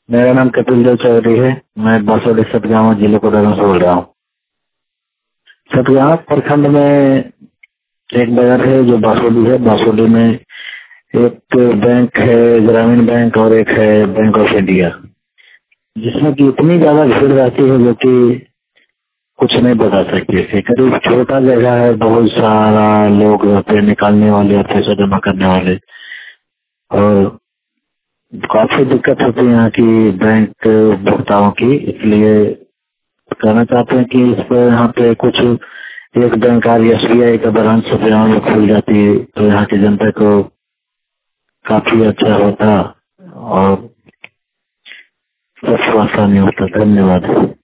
मेरा नाम कपिल देव चौधरी है। मैं बासोली सतगावा जिले कोडरमा से बोल रहा हूँ। सतगावा प्रखंड में एक बाजार है जो बासोली है। बासोली में एक बैंक है, ग्रामीण बैंक, और एक है बैंक ऑफ इंडिया, जिसमें कि इतनी ज्यादा भीड़ रहती है जो कि कुछ नहीं बता सकते। करीब छोटा जगह है, बहुत सारा लोग रहते हैं, निकालने वाले, पैसा जमा करने वाले, और काफी दिक्कत होती है यहाँ की बैंक भुगताओं की। इसलिए कहना चाहते हैं कि इस पर यहाँ पे कुछ एक बैंक SBI का ब्रांच यहाँ में खुल जाती है तो यहाँ की जनता को काफी अच्छा होता और सबसे आसानी होता। धन्यवाद।